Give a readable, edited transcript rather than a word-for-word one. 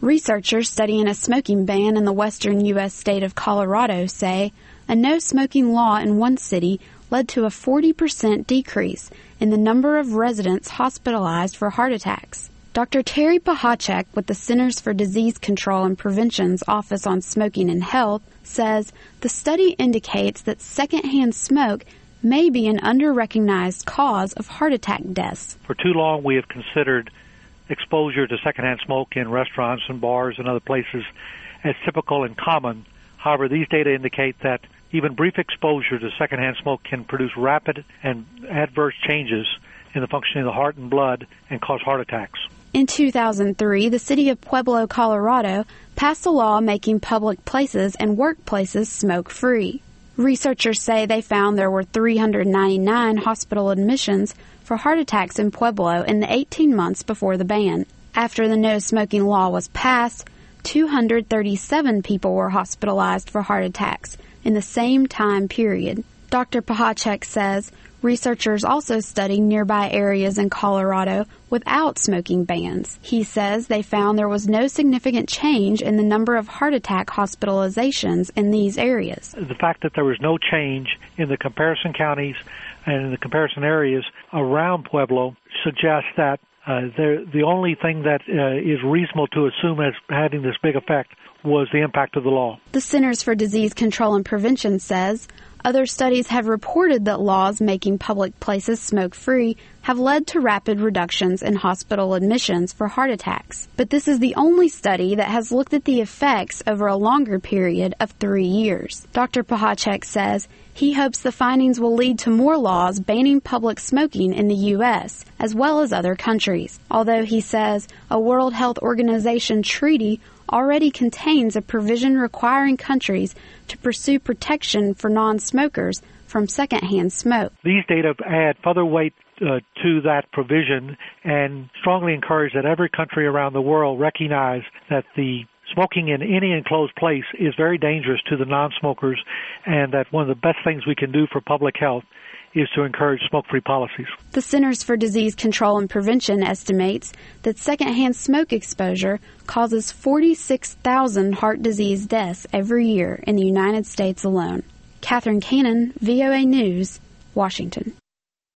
Researchers studying a smoking ban in the western U.S. state of Colorado say a no-smoking law in one city led to a 40% decrease in the number of residents hospitalized for heart attacks. Dr. Terry Pahacek with the Centers for Disease Control and Prevention's Office on Smoking and Health says the study indicates that secondhand smoke may be an under-recognized cause of heart attack deaths. For too long, we have considered exposure to secondhand smoke in restaurants and bars and other places as typical and common. However, these data indicate that even brief exposure to secondhand smoke can produce rapid and adverse changes in the functioning of the heart and blood and cause heart attacks. In 2003, the city of Pueblo, Colorado, passed a law making public places and workplaces smoke-free. Researchers say they found there were 399 hospital admissions for heart attacks in Pueblo in the 18 months before the ban. After the no-smoking law was passed, 237 people were hospitalized for heart attacks in the same time period. Dr. Pahacek says researchers also studied nearby areas in Colorado without smoking bans. He says they found there was no significant change in the number of heart attack hospitalizations in these areas. The fact that there was no change in the comparison counties and in the comparison areas around Pueblo suggests that the only thing that is reasonable to assume as having this big effect was the impact of the law. The Centers for Disease Control and Prevention says other studies have reported that laws making public places smoke-free have led to rapid reductions in hospital admissions for heart attacks. But this is the only study that has looked at the effects over a longer period of 3 years. Dr. Pahacek says he hopes the findings will lead to more laws banning public smoking in the U.S., as well as other countries. Although he says a World Health Organization treaty already contains a provision requiring countries to pursue protection for non-smokers from secondhand smoke. These data add further weight to that provision and strongly encourage that every country around the world recognize that the smoking in any enclosed place is very dangerous to the non-smokers, and that one of the best things we can do for public health is to encourage smoke-free policies. The Centers for Disease Control and Prevention estimates that secondhand smoke exposure causes 46,000 heart disease deaths every year in the United States alone. Catherine Cannon, VOA News, Washington.